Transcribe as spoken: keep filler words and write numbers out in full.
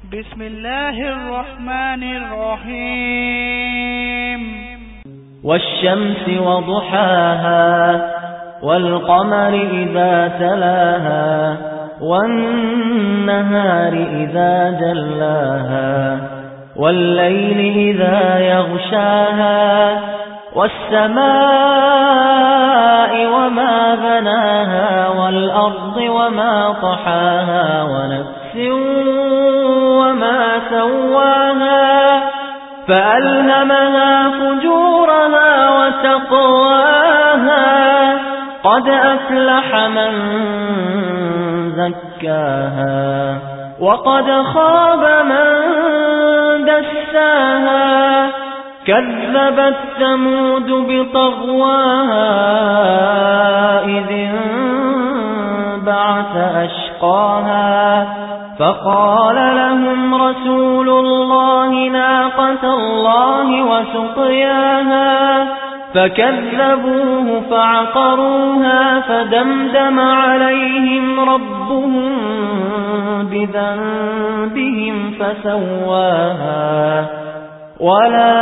بسم الله الرحمن الرحيم والشمس وضحاها والقمر إذا تلاها والنهار إذا جلاها والليل إذا يغشاها والسماء وما بناها والأرض وما طحاها ونفس وما سواها فألهمها فجورها وتقواها قد أفلح من زكاها وقد خاب من دساها كذبت ثمود بطغواها إذ انبعث أشقاها فقال لهم رسول الله ناقة الله وسقياها فكذبوه فعقروها فدمدم عليهم ربهم بذنبهم فسواها ولا